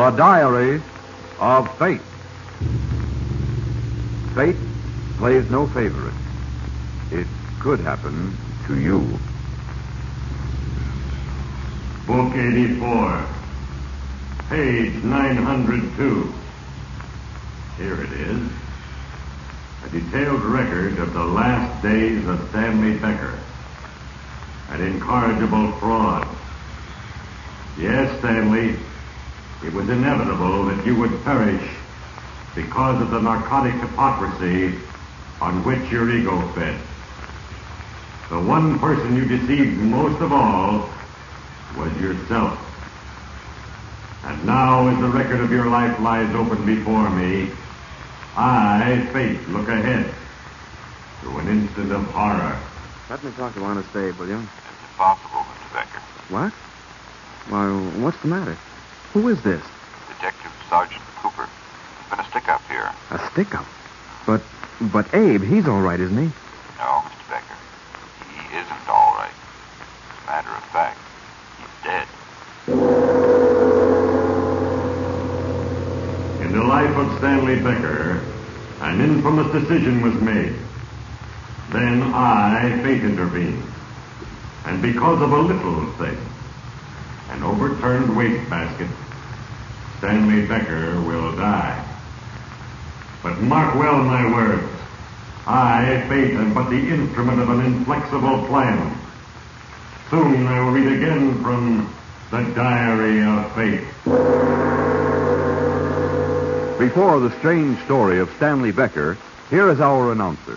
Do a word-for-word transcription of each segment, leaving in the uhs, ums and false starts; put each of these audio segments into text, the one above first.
The Diary of Fate. Fate plays no favorites. It could happen to you. Book eighty-four, page nine hundred two. Here it is. A detailed record of the last days of Stanley Becker. An incorrigible fraud. Yes, Stanley, it was inevitable that you would perish because of the narcotic hypocrisy on which your ego fed. The one person you deceived most of all was yourself. And now, as the record of your life lies open before me, I, Fate, look ahead to an instant of horror. Let me talk to Honest Abe, will you? It's impossible, Mister Becker. What? Why, what's the matter? Who is this? Detective Sergeant Cooper. There's been a stick-up here. A stick-up? But, but Abe, he's all right, isn't he? No, Mister Becker. He isn't all right. As a matter of fact, he's dead. In the life of Stanley Becker, an infamous decision was made. Then I, Fate, intervened. And because of a little thing, an overturned wastebasket, Stanley Becker will die. But mark well my words. I, Fate, am but the instrument of an inflexible plan. Soon I will read again from the Diary of Fate. Before the strange story of Stanley Becker, here is our announcer.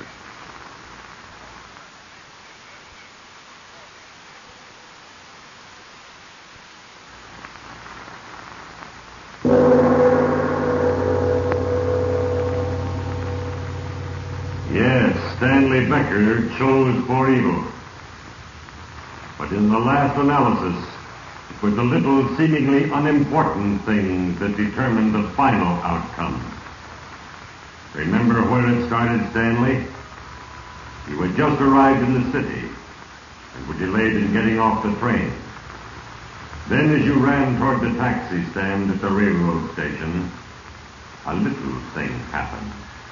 Yes, Stanley Becker chose for evil. But in the last analysis, it was the little seemingly unimportant things that determined the final outcome. Remember where it started, Stanley? You had just arrived in the city and were delayed in getting off the train. Then as you ran toward the taxi stand at the railroad station, a little thing happened.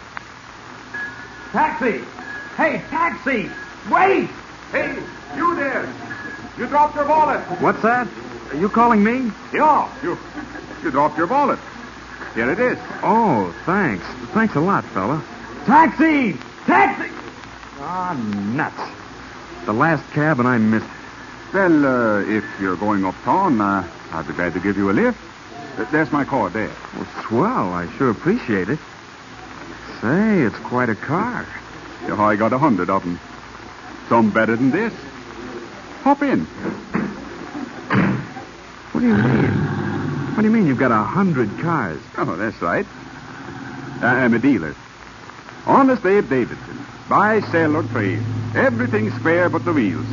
Taxi! Hey, taxi! Wait! Hey, you there! You dropped your wallet. What's that? Are you calling me? Yeah, you, you dropped your wallet. Here it is. Oh, thanks. Thanks a lot, fella. Taxi! Taxi! Ah, nuts. The last cab and I missed it. Well, uh, if you're going uptown, uh, I'd be glad to give you a lift. Uh, there's my car there. Well, swell. I sure appreciate it. Say, it's quite a car. Yeah, I got a hundred of them. Some better than this. Hop in. What do you mean? What do you mean you've got a hundred cars? Oh, that's right. I'm a dealer. Honest Abe Davidson. Buy, sell, or trade. Everything square but the wheels.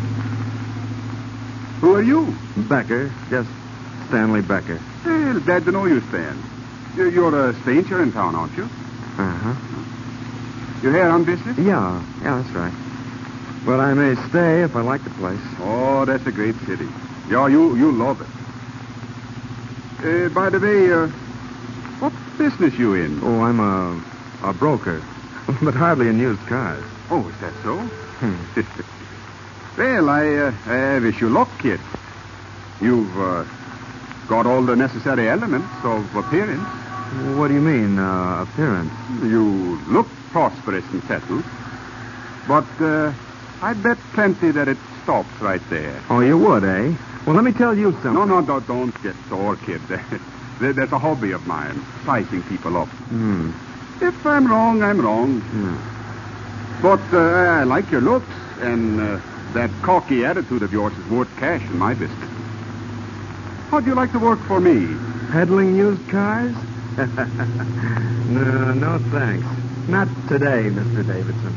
Who are you? Becker. Just Stanley Becker. Well, glad to know you, Stan. You're a stranger in town, aren't you? Uh-huh. You're here on business? Yeah, yeah, that's right. But I may stay if I like the place. Oh, that's a great city. Yeah, you you love it. Uh, by the way, uh, what business you in? Oh, I'm a a broker, but hardly in used cars. Oh, is that so? Hmm. Well, I, uh, I wish you luck, kid. You've uh, got all the necessary elements of appearance. What do you mean, uh, appearance? You look prosperous and settled. But uh, I bet plenty that it stops right there. Oh, you would, eh? Well, let me tell you something. No, no, no, don't get sore, kid. That's a hobby of mine, sizing people up. Hmm. If I'm wrong, I'm wrong. Hmm. But uh, I like your looks, and uh, that cocky attitude of yours is worth cash in my business. How'd you like to work for me? Peddling used cars? no, no thanks. Not today, Mister Davidson.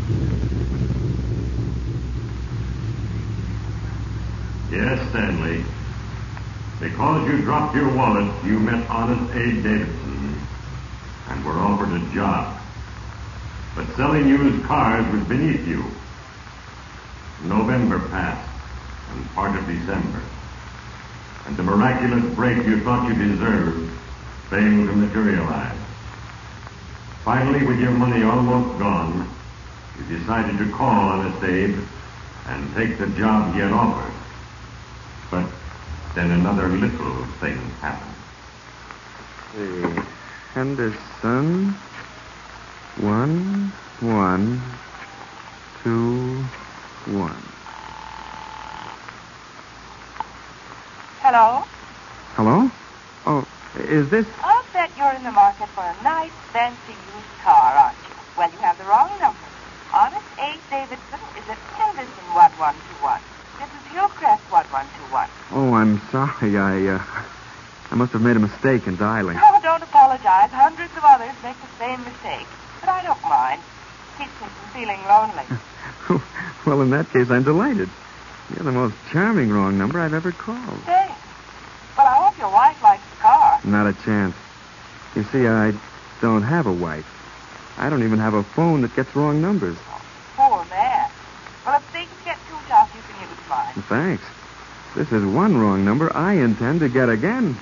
Yes, Stanley. Because you dropped your wallet, you met Honest Abe Davidson and were offered a job. But selling used cars was beneath you. November passed, and part of December. and the miraculous break you thought you deserved failed to materialize. Finally, with your money almost gone, you decided to call Honest Abe and take the job he had offered. But then another little thing happened. See. Henderson. One, one, two, one. Hello? Hello? Oh, is this... I'll bet you're in the market for a nice, fancy used car, aren't you? Well, you have the wrong number. Honest Abe Davidson is at Henderson one one two one. This is Hillcrest one one two one. Oh, I'm sorry. I, uh... I must have made a mistake in dialing. Oh, don't apologize. Hundreds of others make the same mistake. But I don't mind. Keeps me from feeling lonely. Well, in that case, I'm delighted. You're the most charming wrong number I've ever called. Thanks. Well, I hope your wife likes the car. Not a chance. You see, I don't have a wife. I don't even have a phone that gets wrong numbers. Poor man. Well, if things get too tough, you can use mine. Thanks. This is one wrong number I intend to get again.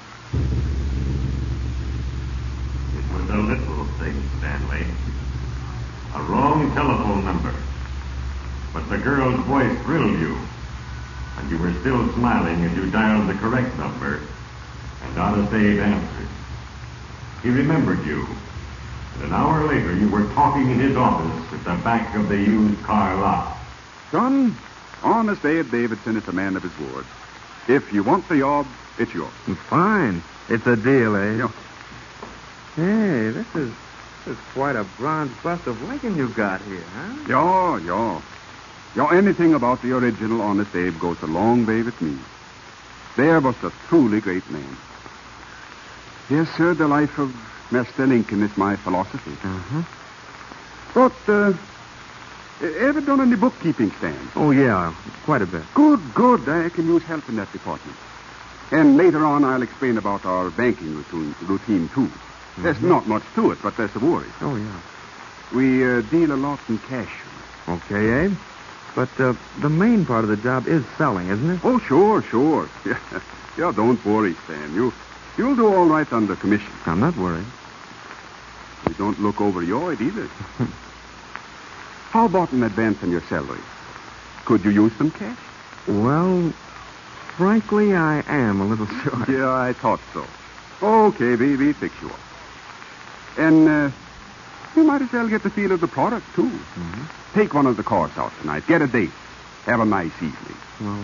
It was a little thing, Stanley. A wrong telephone number. But the girl's voice thrilled you. And you were still smiling as you dialed the correct number. And Honest Abe answered. He remembered you. And an hour later, you were talking in his office at the back of the used car lot. Son, Honest Abe Davidson is a man of his word. If you want the job, it's yours. Fine. It's a deal, eh? Yeah. Hey, this is, this is quite a bronze bust of Lincoln you got here, huh? Yeah, yeah. Yeah, anything about the original Honest Abe goes a long way with me. There was a truly great man. Yes, sir, the life of Master Lincoln is my philosophy. Uh-huh. But, uh, ever done any bookkeeping, Stan? Oh, yeah, quite a bit. Good, good. I can use help in that department. And later on, I'll explain about our banking routine, routine too. Mm-hmm. There's not much to it, but there's a worry. Oh, yeah. We uh, deal a lot in cash. Okay, Abe. But uh, the main part of the job is selling, isn't it? Oh, sure, sure. Yeah, yeah, don't worry, Stan. You, you'll do all right under commission. I'm not worried. You don't look overjoyed either. How about an advance on your salary? Could you use some cash? Well, frankly, I am a little short. Yeah, I thought so. Okay, we, we fix you up. And uh, you might as well get the feel of the product, too. Mm-hmm. Take one of the cars out tonight. Get a date. Have a nice evening. Well,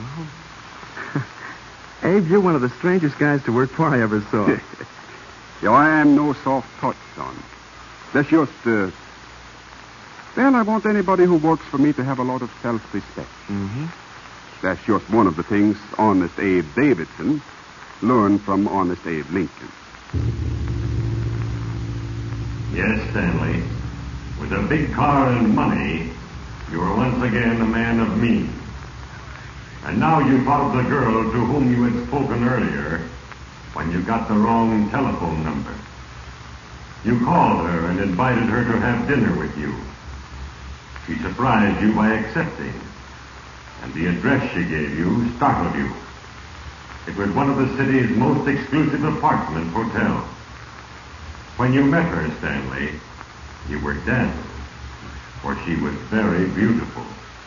Abe, you're one of the strangest guys to work for I ever saw. Yeah, I am no soft touch, son. That's just, uh... Well, I want anybody who works for me to have a lot of self-respect. Mm-hmm. That's just one of the things Honest Abe Davidson learned from Honest Abe Lincoln. Yes, Stanley. With a big car and money, you are once again a man of means. And now you thought of the girl to whom you had spoken earlier when you got the wrong telephone number. You called her and invited her to have dinner with you. She surprised you by accepting, and the address she gave you startled you. It was one of the city's most exclusive apartment hotels. When you met her, Stanley, you were dazzled, for she was very beautiful.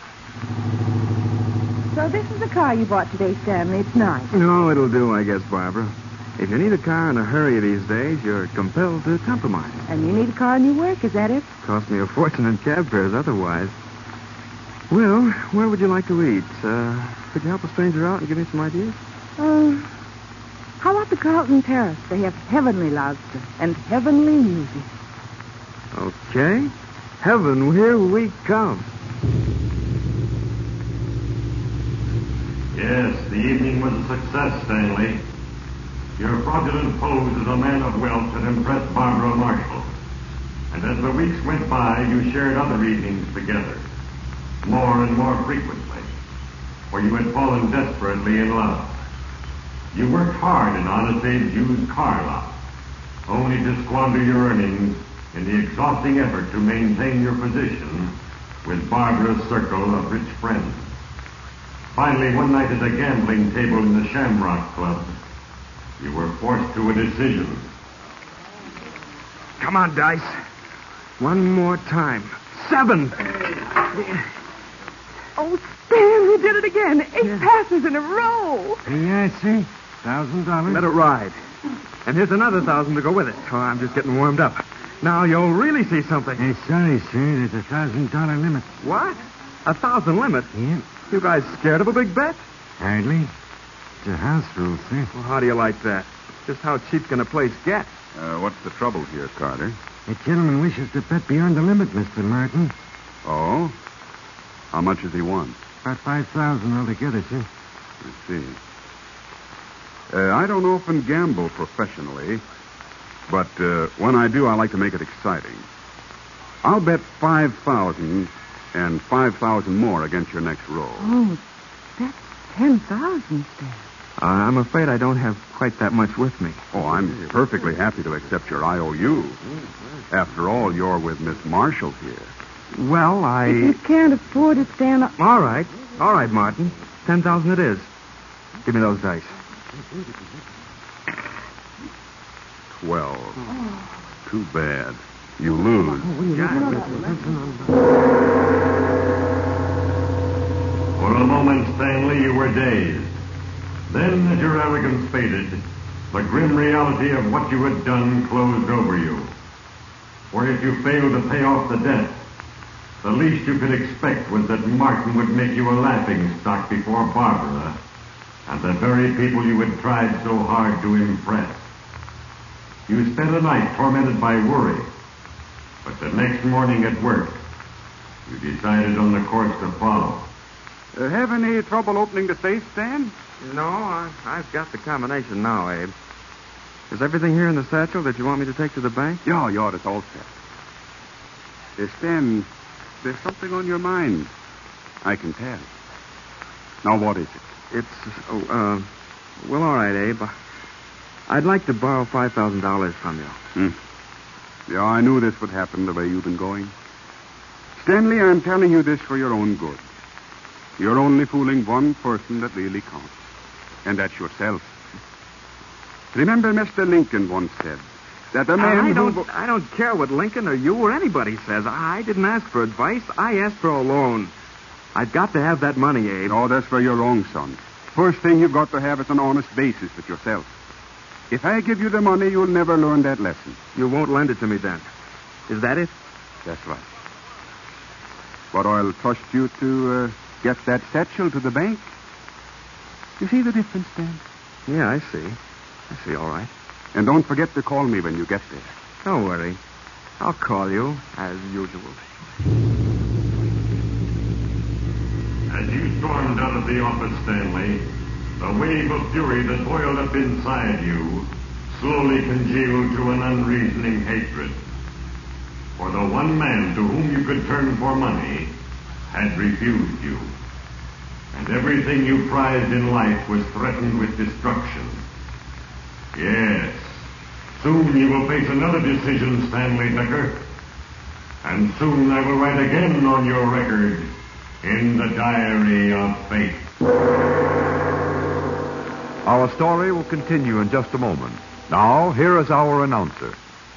So this is the car you bought today, Stanley. It's nice. No, it'll do, I guess, Barbara. If you need a car in a hurry these days, you're compelled to compromise. And you need a car in your work, is that it? Cost me a fortune in cab fares otherwise. Well, where would you like to eat? Uh, could you help a stranger out and give me some ideas? Uh, how about the Carlton Terrace? They have heavenly lobster and heavenly music. Okay. Heaven, here we come. Yes, the evening was a success, Stanley. Your fraudulent pose as a man of wealth had impressed Barbara Marshall. And as the weeks went by, you shared other evenings together, more and more frequently, for you had fallen desperately in love. You worked hard in Honest Abe's used car lot, only to squander your earnings in the exhausting effort to maintain your position with Barbara's circle of rich friends. Finally, one night at a gambling table in the Shamrock Club, You were forced to a decision. Come on, Dice. One more time. Seven. Oh, Stan, we did it again. Eight passes in a row. Yeah, I see. Thousand dollars. Let it ride. And here's another thousand to go with it. Oh, I'm just getting warmed up. Now you'll really see something. Hey, sorry, sir. There's a thousand dollar limit. What? A thousand limit? Yeah. You guys scared of a big bet? Hardly. It's a house rule, sir. Well, how do you like that? Just how cheap can a place get? Uh, what's the trouble here, Carter? The gentleman wishes to bet beyond the limit, Mister Martin. Oh? How much does he want? About five thousand altogether, sir. I see. Uh, I don't often gamble professionally, but uh, when I do, I like to make it exciting. I'll bet five thousand and five thousand more against your next roll. Oh, that's ten thousand, Stan. Uh, I'm afraid I don't have quite that much with me. Oh, I'm perfectly happy to accept your I O U. After all, you're with Miss Marshall here. Well, I... If you can't afford it, Stan... I- All right. All right, Martin. Ten thousand it is. Give me those dice. Twelve. Too bad. You lose. For a moment, Stanley, you were dazed. Then, as your arrogance faded, the grim reality of what you had done closed over you. For if you failed to pay off the debt, the least you could expect was that Martin would make you a laughing stock before Barbara and the very people you had tried so hard to impress. You spent a night tormented by worry, but the next morning at work, you decided on the course to follow. Uh, have any trouble opening the safe, Stan? No, I, I've got the combination now, Abe. Is everything here in the satchel that you want me to take to the bank? Yeah, yeah, it's all set. Uh, Stan, there's something on your mind. I can tell. Now, what is it? It's, oh, uh, well, all right, Abe. I'd like to borrow five thousand dollars from you. Hmm. Yeah, I knew this would happen the way you've been going. Stanley, I'm telling you this for your own good. You're only fooling one person that really counts, and that's yourself. Remember Mister Lincoln once said that a man I who... don't, I don't care what Lincoln or you or anybody says. I didn't ask for advice. I asked for a loan. I've got to have that money, Abe. Oh, that's where you're wrong, son. First thing you've got to have is an honest basis with yourself. If I give you the money, you'll never learn that lesson. You won't lend it to me then. Is that it? That's right. But I'll trust you to uh, get that satchel to the bank. You see the difference, Dan? Yeah, I see. I see, all right. And don't forget to call me when you get there. Don't worry. I'll call you, as usual. As you stormed out of the office, Stanley, the wave of fury that boiled up inside you slowly congealed to an unreasoning hatred. For the one man to whom you could turn for money had refused you. And everything you prized in life was threatened with destruction. Yes, soon you will face another decision, Stanley Becker. And soon I will write again on your record in the diary of fate. Our story will continue in just a moment. Now, here is our announcer.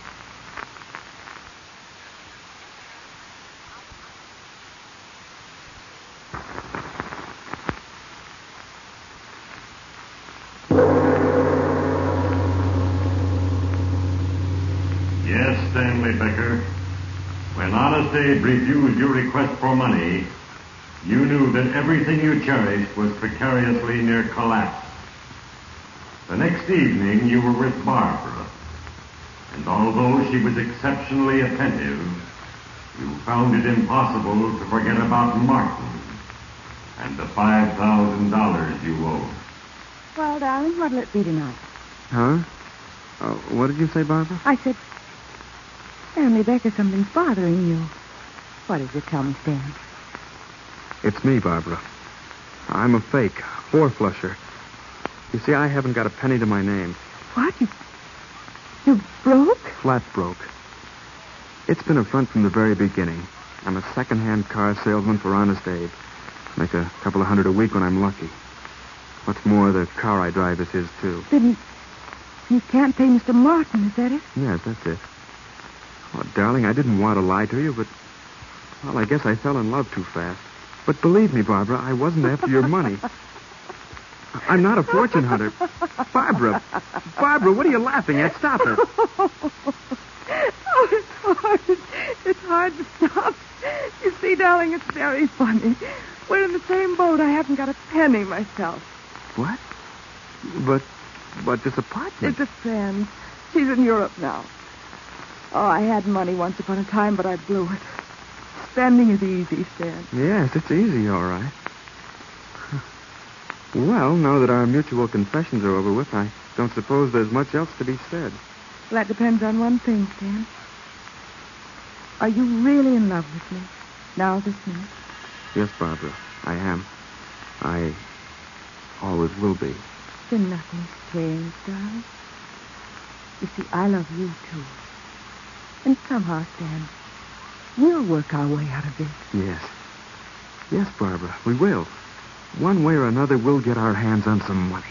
Yes, Stanley Becker. When Honest Abe refused your request for money, you knew that everything you cherished was precariously near collapse. The next evening, you were with Barbara. And although she was exceptionally attentive, you found it impossible to forget about Martin and the five thousand dollars you owed. Well, darling, what'll it be tonight? Huh? Oh, what did you say, Barbara? I said, Stanley Becker, something's bothering you. What is it? Tell me, Stan. It's me, Barbara. I'm a fake, four-flusher. You see, I haven't got a penny to my name. What? You, you broke? Flat broke. It's been a front from the very beginning. I'm a second-hand car salesman for Honest Abe. Make a couple of hundred a week when I'm lucky. What's more, the car I drive is his, too. Then, You can't pay Mister Martin, is that it? Yes, that's it. Oh, darling, I didn't want to lie to you, but, well, I guess I fell in love too fast. But believe me, Barbara, I wasn't after your money. I'm not a fortune hunter. Barbara, Barbara, what are you laughing at? Stop it. Oh, it's hard. It's hard to stop. You see, darling, it's very funny. We're in the same boat. I haven't got a penny myself. What? But, but this apartment... It's a friend. She's in Europe now. Oh, I had money once upon a time, but I blew it. Spending is easy, Stan. Yes, it's easy, all right. Well, now that our mutual confessions are over with, I don't suppose there's much else to be said. Well, that depends on one thing, Stan. Are you really in love with me? Now, this minute? Yes, Barbara, I am. I always will be. Then nothing's changed, darling. You see, I love you, too. And somehow, Stan, we'll work our way out of this. Yes. Yes, Barbara, we will. One way or another, we'll get our hands on some money.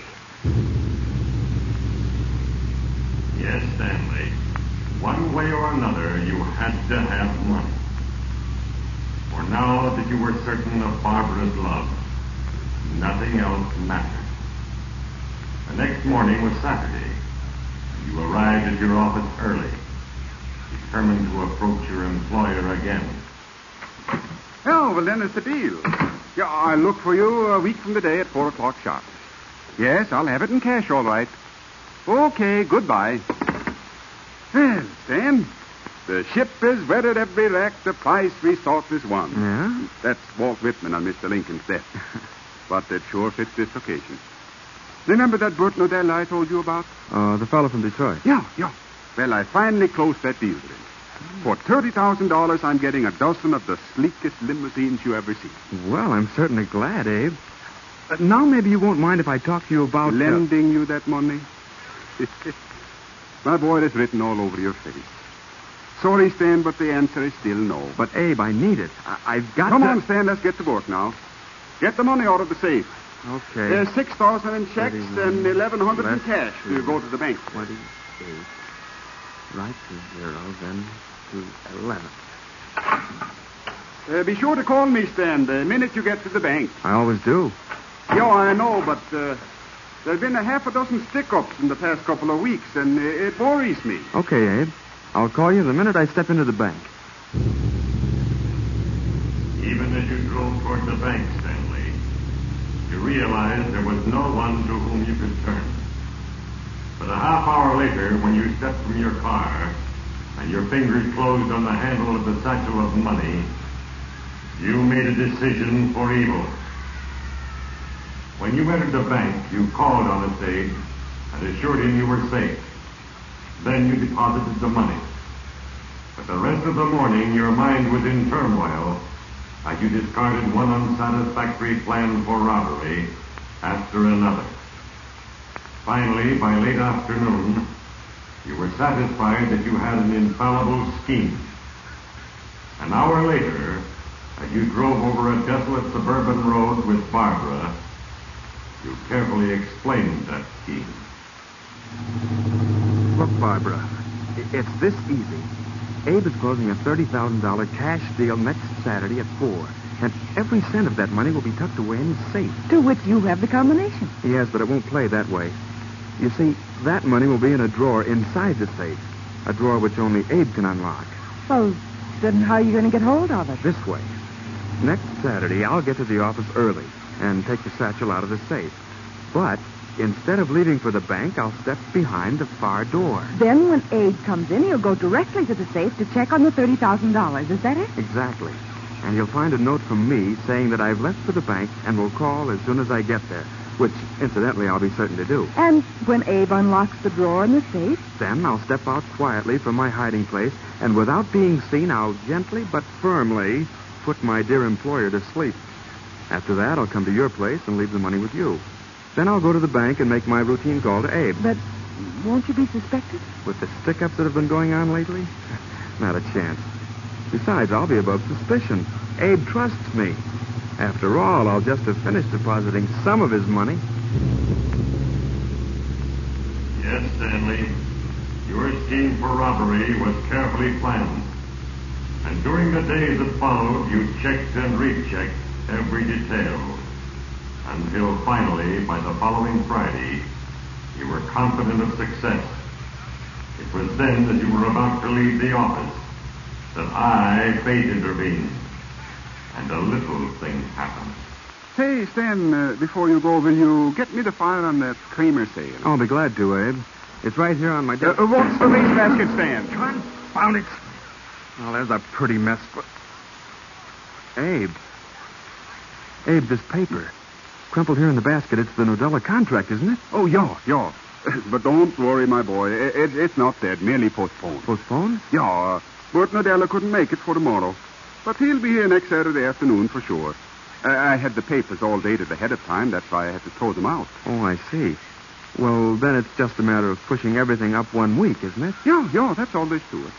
Yes, Stanley. One way or another, you had to have money. For now that you were certain of Barbara's love, nothing else mattered. The next morning was Saturday. You arrived at your office early, determined to approach your employer again. Oh, well, then it's the deal. Yeah, I'll look for you a week from today at four o'clock sharp. Yes, I'll have it in cash, all right. Okay, goodbye. Well, Stan, the ship is weathered every wreck, the price we sought is won. Yeah? That's Walt Whitman on Mister Lincoln's death. But it sure fits this occasion. Remember that Burt Nodell I told you about? Uh, the fellow from Detroit. Yeah, yeah. Well, I finally closed that deal with him. For thirty thousand dollars, I'm getting a dozen of the sleekest limousines you ever seen. Well, I'm certainly glad, Abe. Uh, now maybe you won't mind if I talk to you about... Lending uh... you that money? My boy, it's written all over your face. Sorry, Stan, but the answer is still no. But, Abe, I need it. I- I've got Come to... on, Stan, let's get to work now. Get the money out of the safe. Okay. There's six thousand in checks and eleven hundred in less cash. two, You go to the bank. Twenty-eight. Right to zero, then to eleven. Uh, be sure to call me, Stan, the minute you get to the bank. I always do. Yeah, I know, but uh, there's been a half a dozen stick-ups in the past couple of weeks, and uh, it worries me. Okay, Abe. I'll call you the minute I step into the bank. Even as you drove toward the bank, Stanley, you realized there was no one to whom you could turn. But a half hour later, when you stepped from your car and your fingers closed on the handle of the satchel of money, you made a decision for evil. When you entered the bank, you called on the safe and assured him you were safe. Then you deposited the money. But the rest of the morning, your mind was in turmoil as you discarded one unsatisfactory plan for robbery after another. Finally, by late afternoon, you were satisfied that you had an infallible scheme. An hour later, as you drove over a desolate suburban road with Barbara, you carefully explained that scheme. Look, Barbara, i- it's this easy. Abe is closing a thirty thousand dollars cash deal next Saturday at four, and every cent of that money will be tucked away in his safe. To which you have the combination. Yes, but it won't play that way. You see, that money will be in a drawer inside the safe, a drawer which only Abe can unlock. Well, then how are you going to get hold of it? This way. Next Saturday, I'll get to the office early and take the satchel out of the safe. But instead of leaving for the bank, I'll step behind the far door. Then when Abe comes in, he'll go directly to the safe to check on the thirty thousand dollars. Is that it? Exactly. And you'll find a note from me saying that I've left for the bank and will call as soon as I get there, which, incidentally, I'll be certain to do. And when Abe unlocks the drawer in the safe? Then I'll step out quietly from my hiding place, and without being seen, I'll gently but firmly put my dear employer to sleep. After that, I'll come to your place and leave the money with you. Then I'll go to the bank and make my routine call to Abe. But won't you be suspected? With the stick-ups that have been going on lately? Not a chance. Besides, I'll be above suspicion. Abe trusts me. After all, I'll just have finished depositing some of his money. Yes, Stanley. Your scheme for robbery was carefully planned. And during the days that followed, you checked and rechecked every detail. Until finally, by the following Friday, you were confident of success. It was then that you were about to leave the office that I, Fate, intervened. And a little thing happened. Say, Stan, uh, before you go, will you get me the file on that Kramer sale? I'll be glad to, Abe. It's right here on my desk. Uh, uh, what's the wastebasket, Stan? Confound it. Well, there's a pretty mess. But... Abe. Abe, this paper. Crumpled here in the basket. It's the Nodella contract, isn't it? Oh, yeah, yeah. But don't worry, my boy. It, it, it's not dead, merely postponed. Postponed? Yeah, uh, Bert Nodella couldn't make it for tomorrow. But he'll be here next Saturday afternoon for sure. Uh, I had the papers all dated ahead of time. That's why I had to throw them out. Oh, I see. Well, then it's just a matter of pushing everything up one week, isn't it? Yeah, yeah, that's all there's to it.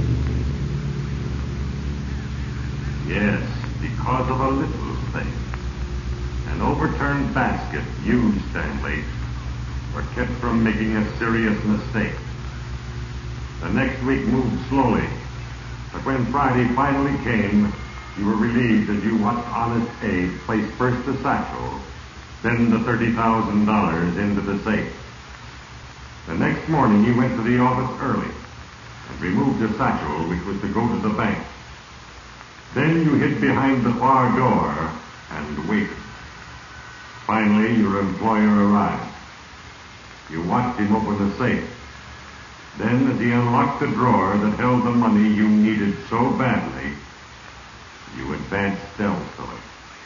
Yes, because of a little thing. An overturned basket, you, Stanley, were kept from making a serious mistake. The next week moved slowly, but when Friday finally came, you were relieved as you watched Honest Abe place first the satchel, then the thirty thousand dollars into the safe. The next morning, you went to the office early and removed the satchel, which was to go to the bank. Then you hid behind the far door and waited. Finally, your employer arrived. You watched him open the safe. Then, as he unlocked the drawer that held the money you needed so badly, you advanced stealthily.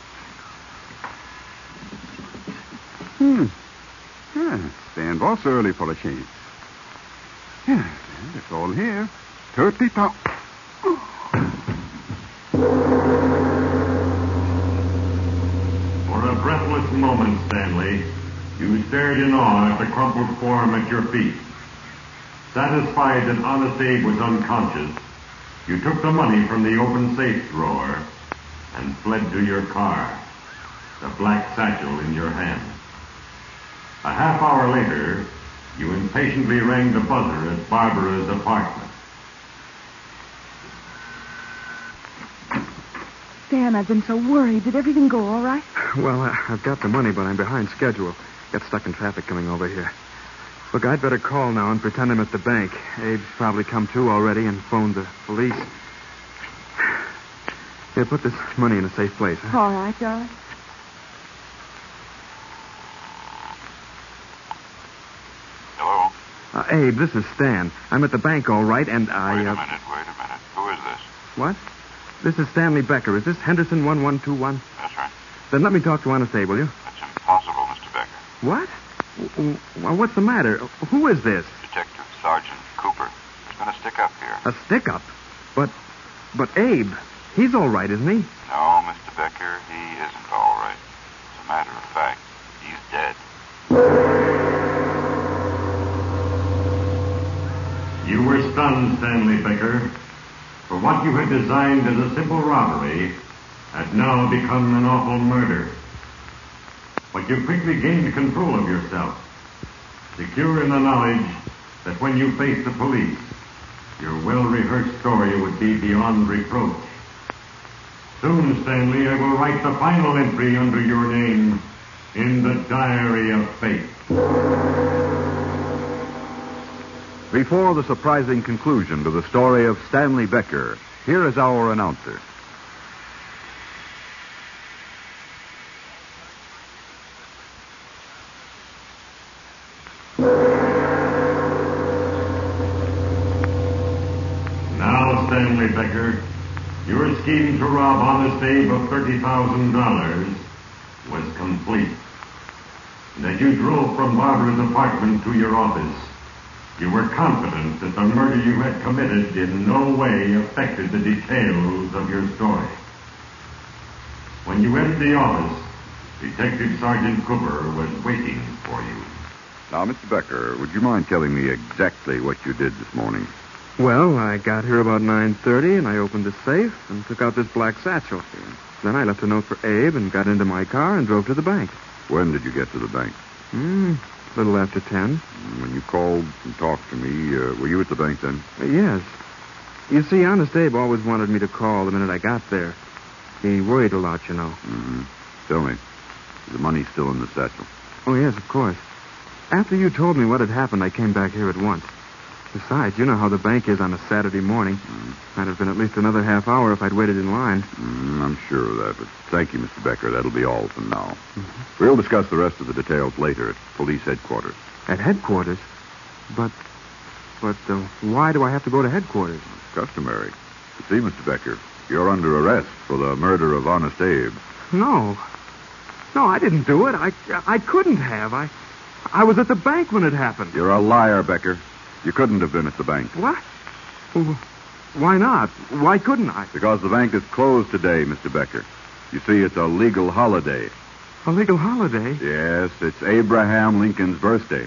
Hmm. Yeah, Stan Boss early for a change. Yeah, it's all here. Thirty thousand. For a breathless moment, Stanley, you stared in awe at the crumpled form at your feet. Satisfied that Honest Abe was unconscious, you took the money from the open safe drawer and fled to your car, the black satchel in your hand. A half hour later, you impatiently rang the buzzer at Barbara's apartment. Stan, I've been so worried. Did everything go all right? Well, I- I've got the money, but I'm behind schedule. Got stuck in traffic coming over here. Look, I'd better call now and pretend I'm at the bank. Abe's probably come to already and phoned the police. Here, put this money in a safe place, huh? All right, darling. Hello? Uh, Abe, this is Stan. I'm at the bank, all right, and I... Wait a uh, minute, wait a minute. Who is this? What? This is Stanley Becker. Is this Henderson one one two one? That's right. Then let me talk to Honest Abe, will you? That's impossible, Mister Becker. What? W- w- Well, what's the matter? Who is this? Detective Sergeant Cooper. There's been a stick-up here. A stick-up? But, but Abe, he's all right, isn't he? No, Mister Becker, he isn't all right. As a matter of fact, he's dead. You were stunned, Stanley Becker, for what you had designed as a simple robbery had now become an awful murder. But you quickly gained control of yourself, secure in the knowledge that when you faced the police, your well-rehearsed story would be beyond reproach. Soon, Stanley, I will write the final entry under your name in the Diary of Fate. Before the surprising conclusion to the story of Stanley Becker, here is our announcer. Now, Stanley Becker, your scheme to rob Honest Abe of thirty thousand dollars was complete. And as you drove from Barbara's apartment to your office, you were confident that the murder you had committed in no way affected the details of your story. When you entered the office, Detective Sergeant Cooper was waiting for you. Now, Mister Becker, would you mind telling me exactly what you did this morning? Well, I got here about nine thirty, and I opened the safe and took out this black satchel. Then I left a note for Abe and got into my car and drove to the bank. When did you get to the bank? Hmm, a little after ten. When you called and talked to me. Uh, were you at the bank then? Uh, yes. You see, Honest Abe always wanted me to call the minute I got there. He worried a lot, you know. Mm-hmm. Tell me, is the money still in the satchel? Oh, yes, of course. After you told me what had happened, I came back here at once. Besides, you know how the bank is on a Saturday morning. Mm. Might have been at least another half hour if I'd waited in line. Mm, I'm sure of that, but thank you, Mister Becker. That'll be all for now. Mm-hmm. We'll discuss the rest of the details later at police headquarters. At headquarters? But, but uh, why do I have to go to headquarters? It's customary. You see, Mister Becker, you're under arrest for the murder of Honest Abe. No. No, I didn't do it. I, I couldn't have. I, I was at the bank when it happened. You're a liar, Becker. You couldn't have been at the bank. What? Well, why not? Why couldn't I? Because the bank is closed today, Mister Becker. You see, it's a legal holiday. A legal holiday? Yes, it's Abraham Lincoln's birthday.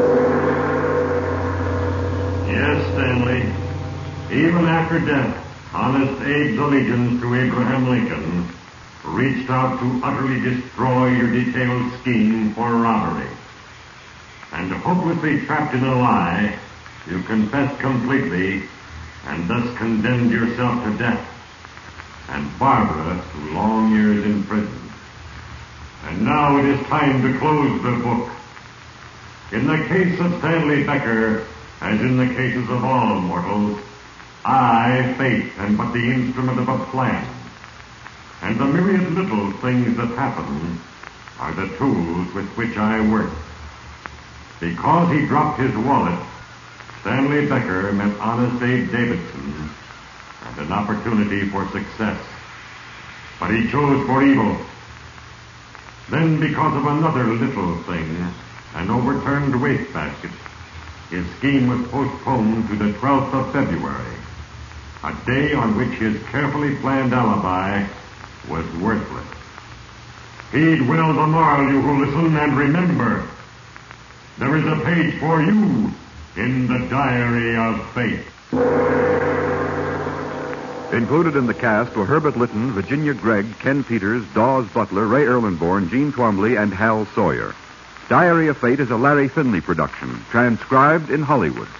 Yes, Stanley. Even after death, Honest Abe's allegiance to Abraham Lincoln reached out to utterly destroy your detailed scheme for robbery. And hopelessly trapped in a lie, you confessed completely and thus condemned yourself to death, and Barbara to long years in prison. And now it is time to close the book. In the case of Stanley Becker, as in the cases of all mortals, I, fate, am but the instrument of a plan. And the myriad little things that happen are the tools with which I work. Because he dropped his wallet, Stanley Becker met Honest Abe Davidson and an opportunity for success. But he chose for evil. Then, because of another little thing, an overturned wastebasket, his scheme was postponed to the twelfth of February, a day on which his carefully planned alibi was worthless. Heed well the moral, you who listen, and remember, there is a page for you in the Diary of Fate. Included in the cast were Herbert Lytton, Virginia Gregg, Ken Peters, Dawes Butler, Ray Erlenborn, Gene Twombly, and Hal Sawyer. Diary of Fate is a Larry Finley production, transcribed in Hollywood.